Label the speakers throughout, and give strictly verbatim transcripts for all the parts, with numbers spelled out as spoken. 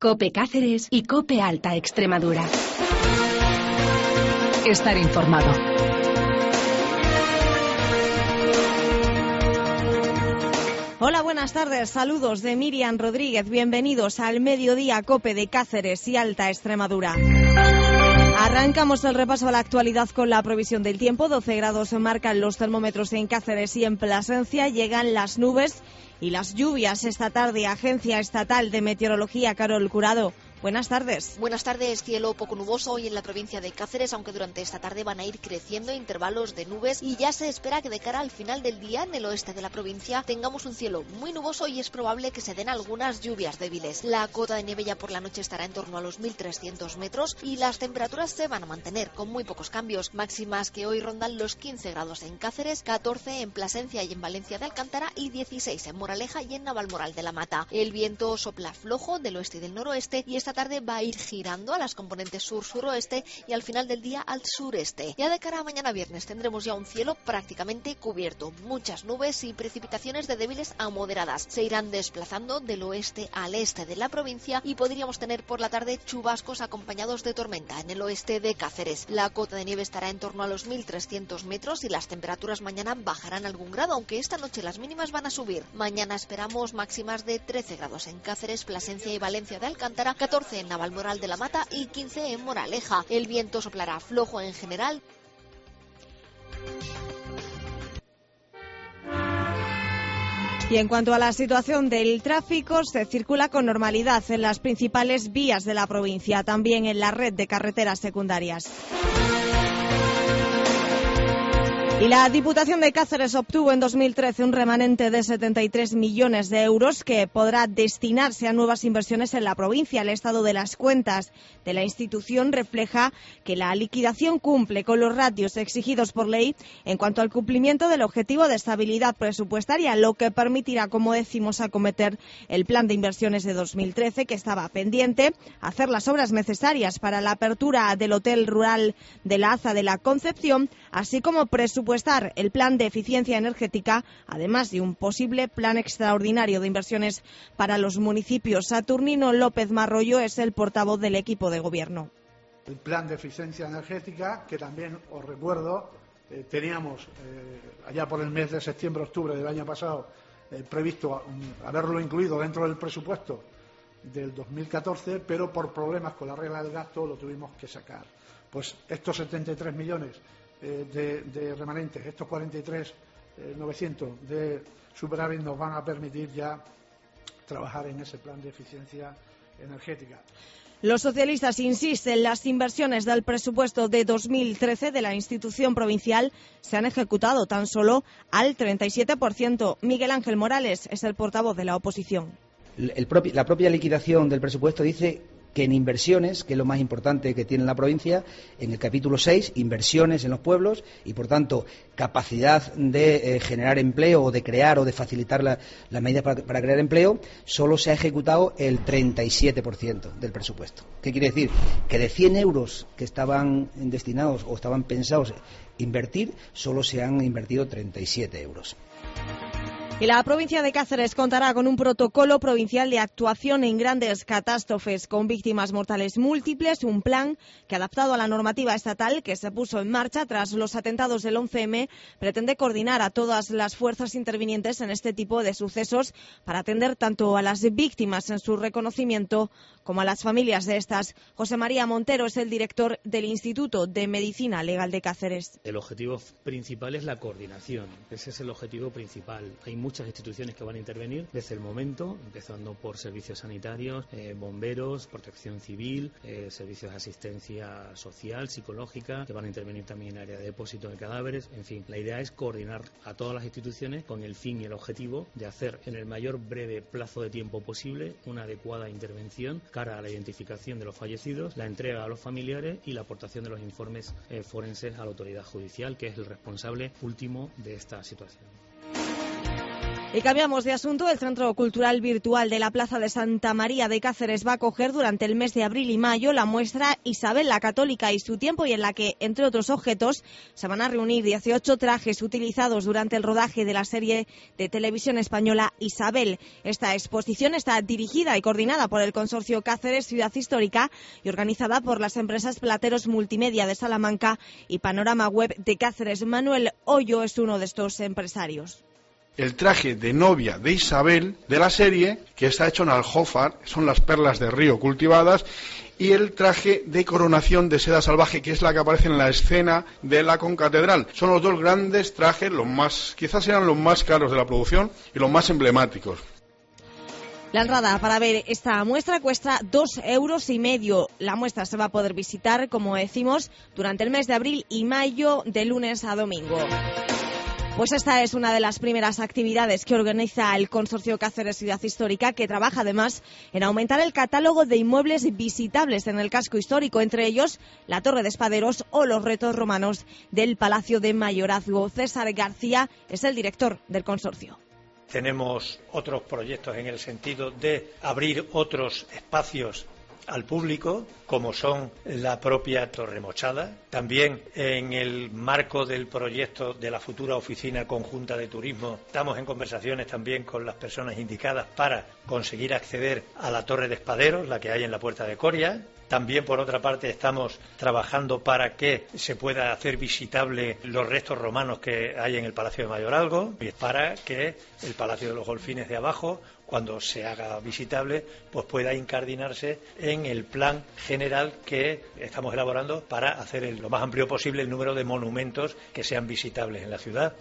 Speaker 1: COPE Cáceres y COPE Alta Extremadura. Estar informado.
Speaker 2: Hola, buenas tardes. Saludos de Miriam Rodríguez. Bienvenidos al Mediodía COPE de Cáceres y Alta Extremadura. Arrancamos el repaso a la actualidad con la previsión del tiempo. doce grados marcan los termómetros en Cáceres y en Plasencia. Llegan las nubes y las lluvias esta tarde. Agencia Estatal de Meteorología, Carol Curado. Buenas tardes.
Speaker 3: Buenas tardes. Cielo poco nuboso hoy en la provincia de Cáceres, aunque durante esta tarde van a ir creciendo intervalos de nubes y ya se espera que de cara al final del día en el oeste de la provincia tengamos un cielo muy nuboso y es probable que se den algunas lluvias débiles. La cota de nieve ya por la noche estará en torno a los mil trescientos metros y las temperaturas se van a mantener con muy pocos cambios. Máximas que hoy rondan los quince grados en Cáceres, catorce en Plasencia y en Valencia de Alcántara y dieciséis en Moraleja y en Navalmoral de la Mata. El viento sopla flojo del oeste y del noroeste y esta tarde va a ir girando a las componentes sur-suroeste y al final del día al sureste. Ya de cara a mañana viernes tendremos ya un cielo prácticamente cubierto, muchas nubes y precipitaciones de débiles a moderadas. Se irán desplazando del oeste al este de la provincia y podríamos tener por la tarde chubascos acompañados de tormenta en el oeste de Cáceres. La cota de nieve estará en torno a los mil trescientos metros y las temperaturas mañana bajarán algún grado, aunque esta noche las mínimas van a subir. Mañana esperamos máximas de trece grados en Cáceres, Plasencia y Valencia de Alcántara, catorce en Navalmoral de la Mata y quince en Moraleja. El viento soplará flojo en general.
Speaker 2: Y en cuanto a la situación del tráfico, se circula con normalidad en las principales vías de la provincia, también en la red de carreteras secundarias. Y la Diputación de Cáceres obtuvo en dos mil trece un remanente de setenta y tres millones de euros que podrá destinarse a nuevas inversiones en la provincia. El estado de las cuentas de la institución refleja que la liquidación cumple con los ratios exigidos por ley en cuanto al cumplimiento del objetivo de estabilidad presupuestaria, lo que permitirá, como decimos, acometer el plan de inversiones de dos mil trece, que estaba pendiente, hacer las obras necesarias para la apertura del Hotel Rural de la Aza de la Concepción, así como presupuestar el plan de eficiencia energética, además de un posible plan extraordinario de inversiones para los municipios. Saturnino López Marrollo es el portavoz del equipo de gobierno.
Speaker 4: El plan de eficiencia energética, que también os recuerdo, eh, teníamos eh, allá por el mes de septiembre-octubre del año pasado eh, previsto um, haberlo incluido dentro del presupuesto del dos mil catorce, pero por problemas con la regla del gasto lo tuvimos que sacar. Pues estos setenta y tres millones De, de remanentes, estos cuarenta y tres mil novecientos de superávit nos van a permitir ya trabajar en ese plan de eficiencia energética.
Speaker 2: Los socialistas insisten, las inversiones del presupuesto de dos mil trece de la institución provincial se han ejecutado tan solo al treinta y siete por ciento. Miguel Ángel Morales es el portavoz de la oposición.
Speaker 5: El propi, la propia liquidación del presupuesto dice que en inversiones, que es lo más importante que tiene la provincia, en el capítulo seis, inversiones en los pueblos y, por tanto, capacidad de eh, generar empleo o de crear o de facilitar la, las medidas para, para crear empleo, solo se ha ejecutado el treinta y siete por ciento del presupuesto. ¿Qué quiere decir? Que de cien euros que estaban destinados o estaban pensados invertir, solo se han invertido treinta y siete euros.
Speaker 2: Y la provincia de Cáceres contará con un protocolo provincial de actuación en grandes catástrofes con víctimas mortales múltiples, un plan que, adaptado a la normativa estatal que se puso en marcha tras los atentados del once eme, pretende coordinar a todas las fuerzas intervinientes en este tipo de sucesos para atender tanto a las víctimas en su reconocimiento como a las familias de estas. José María Montero es el director del Instituto de Medicina Legal de Cáceres.
Speaker 6: El objetivo principal es la coordinación, ese es el objetivo principal. Hay muchas instituciones que van a intervenir desde el momento, empezando por servicios sanitarios, eh, bomberos, protección civil, eh, servicios de asistencia social, psicológica, que van a intervenir también en área de depósito de cadáveres. En fin, la idea es coordinar a todas las instituciones con el fin y el objetivo de hacer en el mayor breve plazo de tiempo posible una adecuada intervención cara a la identificación de los fallecidos, la entrega a los familiares y la aportación de los informes eh, forenses a la autoridad judicial, que es el responsable último de esta situación.
Speaker 2: Y cambiamos de asunto. El Centro Cultural Virtual de la Plaza de Santa María de Cáceres va a acoger durante el mes de abril y mayo la muestra Isabel la Católica y su tiempo, y en la que, entre otros objetos, se van a reunir dieciocho trajes utilizados durante el rodaje de la serie de televisión española Isabel. Esta exposición está dirigida y coordinada por el Consorcio Cáceres Ciudad Histórica y organizada por las empresas Plateros Multimedia de Salamanca y Panorama Web de Cáceres. Manuel Hoyo es uno de estos empresarios.
Speaker 7: El traje de novia de Isabel de la serie, que está hecho en aljófar, son las perlas de río cultivadas, y el traje de coronación de seda salvaje, que es la que aparece en la escena de la concatedral. Son los dos grandes trajes, los más, quizás sean los más caros de la producción y los más emblemáticos.
Speaker 2: La entrada para ver esta muestra cuesta dos euros y medio. La muestra se va a poder visitar, como decimos, durante el mes de abril y mayo, de lunes a domingo. Pues esta es una de las primeras actividades que organiza el Consorcio Cáceres Ciudad Histórica, que trabaja además en aumentar el catálogo de inmuebles visitables en el casco histórico, entre ellos la Torre de Espaderos o los retos romanos del Palacio de Mayorazgo. César García es el director del consorcio.
Speaker 8: Tenemos otros proyectos en el sentido de abrir otros espacios al público, como son la propia Torre Mochada. También en el marco del proyecto de la futura Oficina Conjunta de Turismo estamos en conversaciones también con las personas indicadas para conseguir acceder a la Torre de Espaderos, la que hay en la Puerta de Coria. También, por otra parte, estamos trabajando para que se pueda hacer visitable los restos romanos que hay en el Palacio de Mayorazgo, y para que el Palacio de los Golfines de abajo, cuando se haga visitable, pues pueda incardinarse en el plan general que estamos elaborando para hacer el, lo más amplio posible el número de monumentos que sean visitables en la ciudad.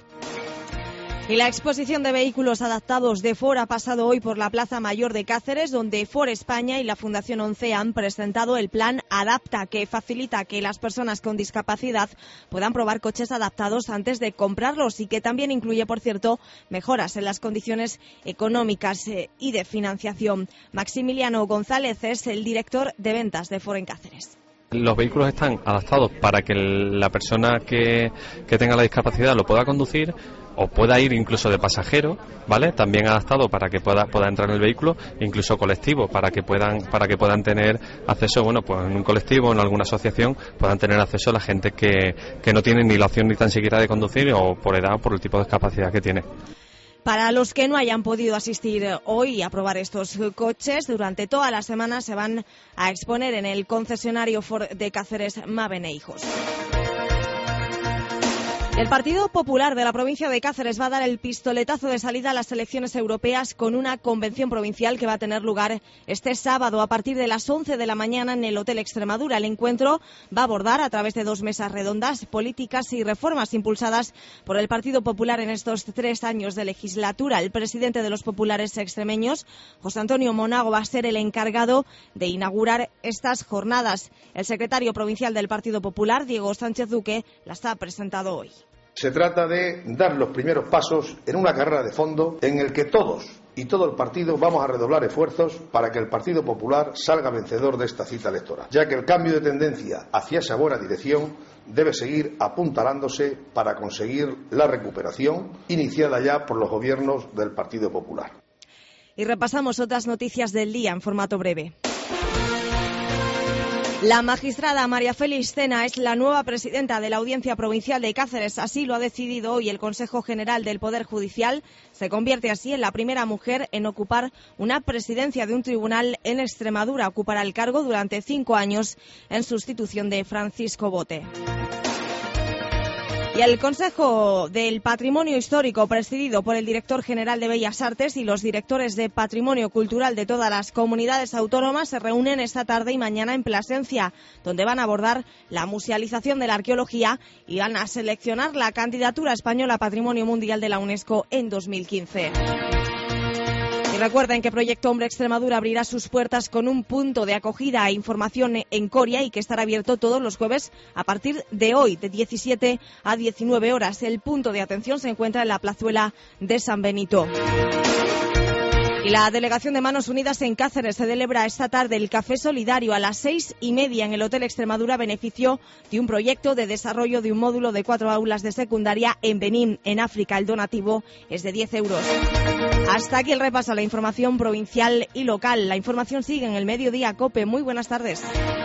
Speaker 2: Y la exposición de vehículos adaptados de Ford ha pasado hoy por la Plaza Mayor de Cáceres, donde Ford España y la Fundación ONCE han presentado el plan Adapta, que facilita que las personas con discapacidad puedan probar coches adaptados antes de comprarlos, y que también incluye, por cierto, mejoras en las condiciones económicas y de financiación. Maximiliano González es el director de ventas de Ford en Cáceres.
Speaker 9: Los vehículos están adaptados para que la persona que, que tenga la discapacidad lo pueda conducir, o pueda ir incluso de pasajero, ¿vale? También adaptado para que pueda, pueda entrar en el vehículo, incluso colectivo, para que puedan, para que puedan tener acceso, bueno, pues en un colectivo, en alguna asociación, puedan tener acceso a la gente que, que no tiene ni la opción ni tan siquiera de conducir, o por edad o por el tipo de discapacidad que tiene.
Speaker 2: Para los que no hayan podido asistir hoy a probar estos coches, durante toda la semana se van a exponer en el concesionario Ford de Cáceres Maven e Hijos. El Partido Popular de la provincia de Cáceres va a dar el pistoletazo de salida a las elecciones europeas con una convención provincial que va a tener lugar este sábado a partir de las once de la mañana en el Hotel Extremadura. El encuentro va a abordar, a través de dos mesas redondas, políticas y reformas impulsadas por el Partido Popular en estos tres años de legislatura. El presidente de los populares extremeños, José Antonio Monago, va a ser el encargado de inaugurar estas jornadas. El secretario provincial del Partido Popular, Diego Sánchez Duque, las ha presentado hoy.
Speaker 10: Se trata de dar los primeros pasos en una carrera de fondo en el que todos y todo el partido vamos a redoblar esfuerzos para que el Partido Popular salga vencedor de esta cita electoral, ya que el cambio de tendencia hacia esa buena dirección debe seguir apuntalándose para conseguir la recuperación iniciada ya por los gobiernos del Partido Popular.
Speaker 2: Y repasamos otras noticias del día en formato breve. La magistrada María Félix Cena es la nueva presidenta de la Audiencia Provincial de Cáceres. Así lo ha decidido hoy el Consejo General del Poder Judicial. Se convierte así en la primera mujer en ocupar una presidencia de un tribunal en Extremadura. Ocupará el cargo durante cinco años en sustitución de Francisco Bote. Y el Consejo del Patrimonio Histórico, presidido por el director general de Bellas Artes y los directores de Patrimonio Cultural de todas las comunidades autónomas, se reúnen esta tarde y mañana en Plasencia, donde van a abordar la musealización de la arqueología y van a seleccionar la candidatura española a Patrimonio Mundial de la UNESCO en dos mil quince. Y recuerden que Proyecto Hombre Extremadura abrirá sus puertas con un punto de acogida e información en Coria, y que estará abierto todos los jueves a partir de hoy, de diecisiete a diecinueve horas. El punto de atención se encuentra en la plazuela de San Benito. Y la delegación de Manos Unidas en Cáceres se celebra esta tarde el Café Solidario a las seis y media en el Hotel Extremadura, beneficio de un proyecto de desarrollo de un módulo de cuatro aulas de secundaria en Benín, en África. El donativo es de diez euros. Hasta aquí el repaso a la información provincial y local. La información sigue en el Mediodía COPE. Muy buenas tardes.